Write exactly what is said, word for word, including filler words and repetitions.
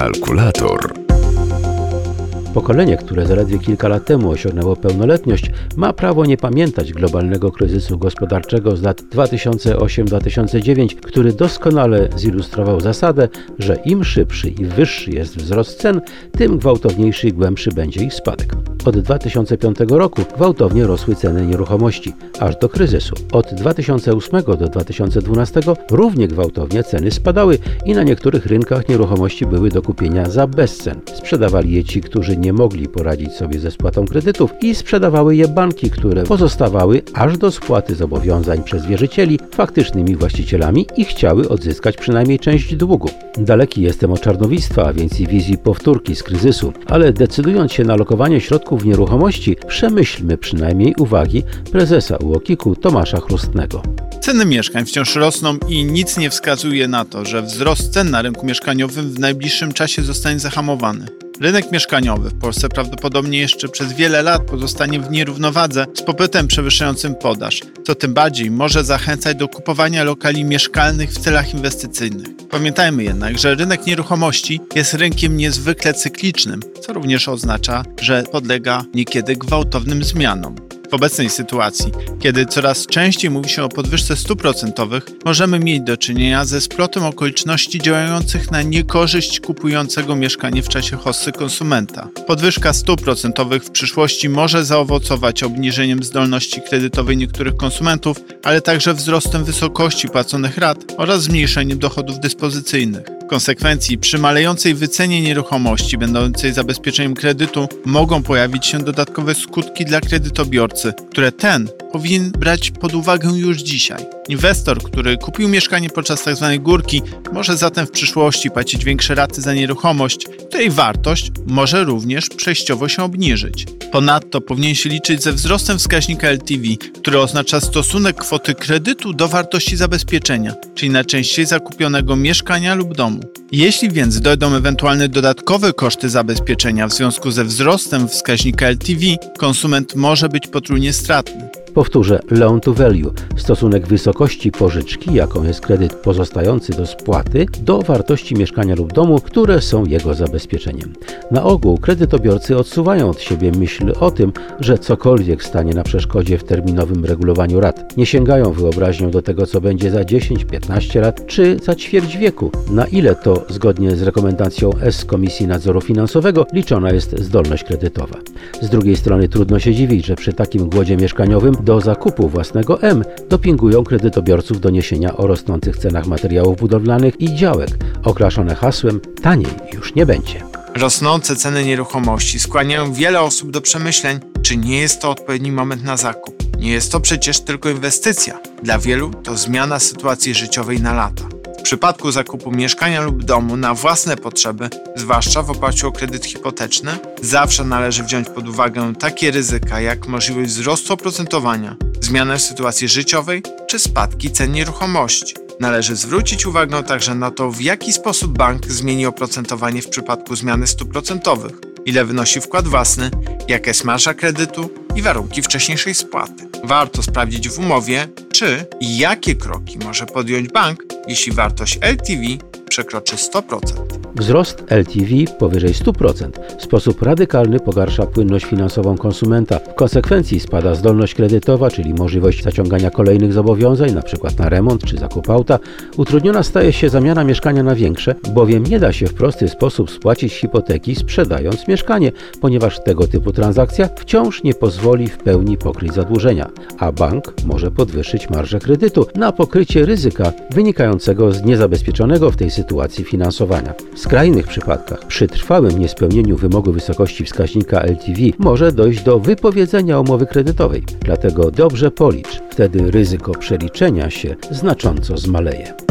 Kalkulator. Pokolenie, które zaledwie kilka lat temu osiągnęło pełnoletność, ma prawo nie pamiętać globalnego kryzysu gospodarczego z lat dwa tysiące osiem do dwa tysiące dziewięć, który doskonale zilustrował zasadę, że im szybszy i wyższy jest wzrost cen, tym gwałtowniejszy i głębszy będzie ich spadek. Od dwa tysiące piątego roku gwałtownie rosły ceny nieruchomości, aż do kryzysu. Od dwa tysiące ósmego do dwa tysiące dwunastego równie gwałtownie ceny spadały i na niektórych rynkach nieruchomości były do kupienia za bezcen. Sprzedawali je ci, którzy nie mogli poradzić sobie ze spłatą kredytów i sprzedawały je banki, które pozostawały aż do spłaty zobowiązań przez wierzycieli faktycznymi właścicielami i chciały odzyskać przynajmniej część długu. Daleki jestem od czarnowictwa, a więc i wizji powtórki z kryzysu, ale decydując się na lokowanie środków w nieruchomości, przemyślmy przynajmniej uwagi prezesa U O K I K-u Tomasza Chrustnego. Ceny mieszkań wciąż rosną i nic nie wskazuje na to, że wzrost cen na rynku mieszkaniowym w najbliższym czasie zostanie zahamowany. Rynek mieszkaniowy w Polsce prawdopodobnie jeszcze przez wiele lat pozostanie w nierównowadze z popytem przewyższającym podaż, co tym bardziej może zachęcać do kupowania lokali mieszkalnych w celach inwestycyjnych. Pamiętajmy jednak, że rynek nieruchomości jest rynkiem niezwykle cyklicznym, co również oznacza, że podlega niekiedy gwałtownym zmianom. W obecnej sytuacji, kiedy coraz częściej mówi się o podwyżce stóp procentowych, możemy mieć do czynienia ze splotem okoliczności działających na niekorzyść kupującego mieszkanie w czasie hossy konsumenta. Podwyżka stóp procentowych w przyszłości może zaowocować obniżeniem zdolności kredytowej niektórych konsumentów, ale także wzrostem wysokości płaconych rat oraz zmniejszeniem dochodów dyspozycyjnych. W konsekwencji przy malejącej wycenie nieruchomości będącej zabezpieczeniem kredytu mogą pojawić się dodatkowe skutki dla kredytobiorcy, które ten powinien brać pod uwagę już dzisiaj. Inwestor, który kupił mieszkanie podczas tzw. górki, może zatem w przyszłości płacić większe raty za nieruchomość, której wartość może również przejściowo się obniżyć. Ponadto powinien się liczyć ze wzrostem wskaźnika L T V, który oznacza stosunek kwoty kredytu do wartości zabezpieczenia, czyli najczęściej zakupionego mieszkania lub domu. Jeśli więc dojdą ewentualne dodatkowe koszty zabezpieczenia w związku ze wzrostem wskaźnika L T V, konsument może być potrójnie stratny. Powtórzę, loan to value, stosunek wysokości pożyczki, jaką jest kredyt pozostający do spłaty, do wartości mieszkania lub domu, które są jego zabezpieczeniem. Na ogół kredytobiorcy odsuwają od siebie myśl o tym, że cokolwiek stanie na przeszkodzie w terminowym regulowaniu rat. Nie sięgają wyobraźnią do tego, co będzie za dziesięć piętnaście lat, czy za ćwierć wieku. Na ile to, zgodnie z rekomendacją S Komisji Nadzoru Finansowego, liczona jest zdolność kredytowa. Z drugiej strony trudno się dziwić, że przy takim głodzie mieszkaniowym do zakupu własnego M dopingują kredytobiorców doniesienia o rosnących cenach materiałów budowlanych i działek, okraszone hasłem taniej już nie będzie. Rosnące ceny nieruchomości skłaniają wiele osób do przemyśleń, czy nie jest to odpowiedni moment na zakup. Nie jest to przecież tylko inwestycja. Dla wielu to zmiana sytuacji życiowej na lata. W przypadku zakupu mieszkania lub domu na własne potrzeby, zwłaszcza w oparciu o kredyt hipoteczny, zawsze należy wziąć pod uwagę takie ryzyka jak możliwość wzrostu oprocentowania, zmianę sytuacji życiowej czy spadki cen nieruchomości. Należy zwrócić uwagę także na to, w jaki sposób bank zmieni oprocentowanie w przypadku zmiany stóp procentowych, ile wynosi wkład własny, jaka jest marsza kredytu i warunki wcześniejszej spłaty. Warto sprawdzić w umowie, czy i jakie kroki może podjąć bank, jeśli wartość L T V przekroczy sto procent. Wzrost L T V powyżej stu procent w sposób radykalny pogarsza płynność finansową konsumenta. W konsekwencji spada zdolność kredytowa, czyli możliwość zaciągania kolejnych zobowiązań, np. na remont czy zakup auta. Utrudniona staje się zamiana mieszkania na większe, bowiem nie da się w prosty sposób spłacić hipoteki sprzedając mieszkanie, ponieważ tego typu transakcja wciąż nie pozwoli w pełni pokryć zadłużenia, a bank może podwyższyć marżę kredytu na pokrycie ryzyka wynikającego z niezabezpieczonego w tej sytuacji finansowania. W skrajnych przypadkach, przy trwałym niespełnieniu wymogu wysokości wskaźnika L T V, może dojść do wypowiedzenia umowy kredytowej. Dlatego dobrze policz, wtedy ryzyko przeliczenia się znacząco zmaleje.